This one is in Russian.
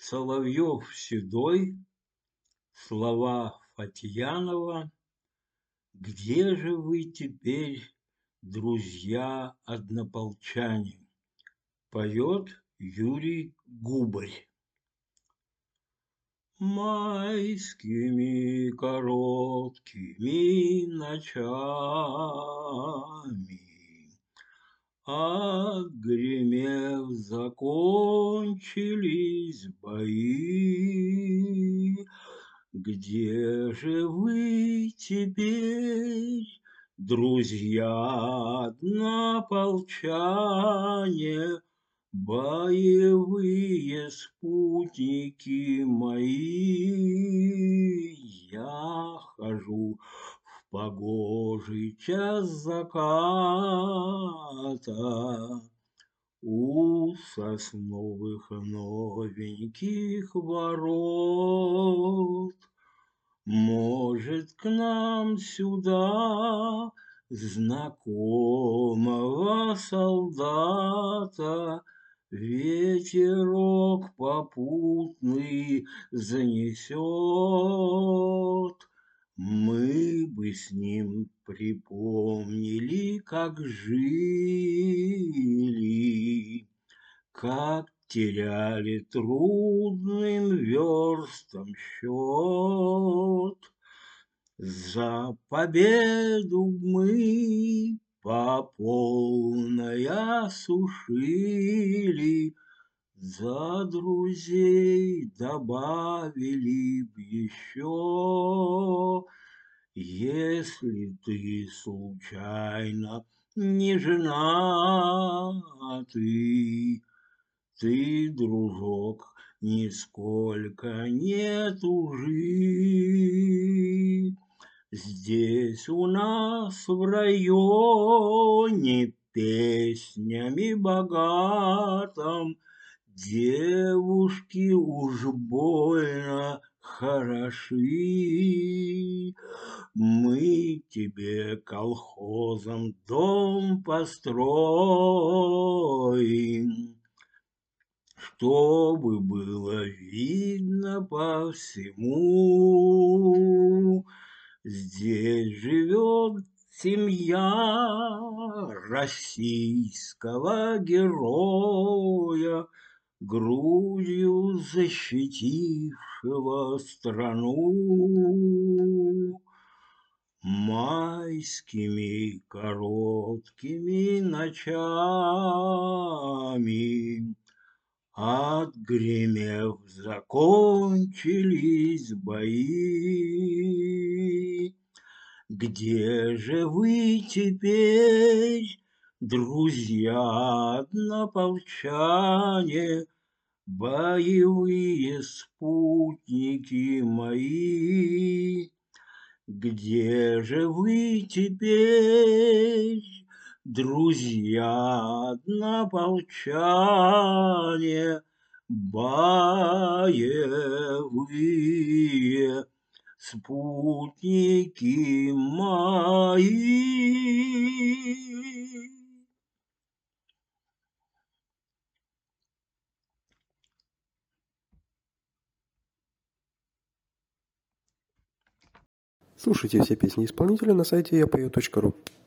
Соловьев-Седой, слова Фатьянова. Где же вы теперь, друзья-однополчане? Поет Юрий Губарь. Майскими короткими ночами, отгремев, закончились бои. Где же вы теперь, друзья-однополчане, боевые спутники мои? Я хожу в погожий час заката у сосновых новеньких ворот. Может, к нам сюда знакомого солдата ветерок попутный занесет. Мы бы с ним припомнили, как жили, как теряли трудным верстам счет. За победу мы по полной осушили, за друзей добавили б еще. Если ты случайно не женатый, ты, дружок, нисколько не тужи. Здесь у нас в районе песнями богатым девушки уж больно хороши. Мы тебе колхозом дом построим, чтобы было видно по всему. Здесь живет семья российского героя, грудью защитившего страну. Майскими короткими ночами, отгремев, закончились бои. Где же вы теперь, друзья-однополчане, боевые спутники мои? Где же вы теперь, друзья-однополчане, боевые спутники мои? Слушайте все песни исполнителя на сайте yapою.ru.